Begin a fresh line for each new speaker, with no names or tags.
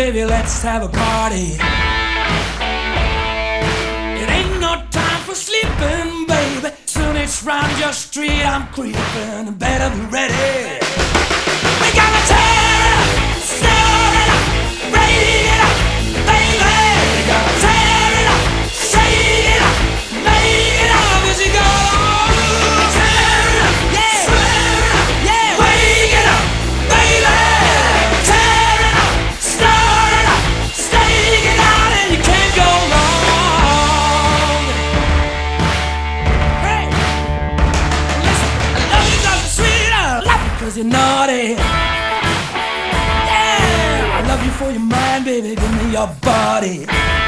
baby, let's have a party. It ain't no time for sleeping, baby. Soon it's round your street, I'm creeping. Better be ready. We gotta tear it up, stir it up, break it up, baby. We gotta tear it up, shake it up, make it up as you go. Tear it up, yeah, stir it up, yeah, wake it up, baby. Tear it up, stir it up, stake it out, and you can't go wrong. Hey, listen, I love you 'cause you're sweet, I love you 'cause you're naughty. I love you for your mind, baby, give me your body.